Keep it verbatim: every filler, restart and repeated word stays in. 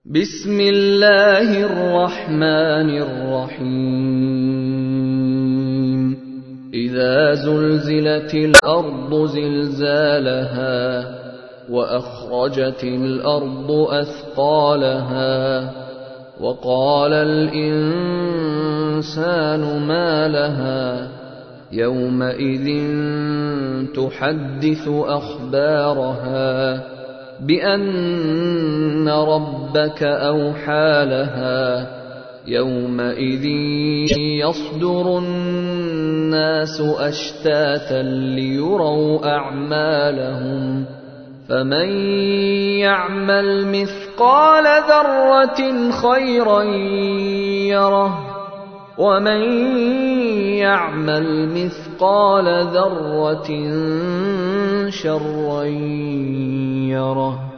بسم الله الرحمن الرحيم إذا زلزلت الأرض زلزالها وأخرجت الأرض أثقالها وقال الإنسان ما لها يومئذ تحدث أخبارها بأن ربك أوحى لها يومئذ يصدر الناس أشتاتا ليروا أعمالهم فمن يعمل مثقال ذرة خيرا يره ومن يعمل مثقال ذرة شرا يره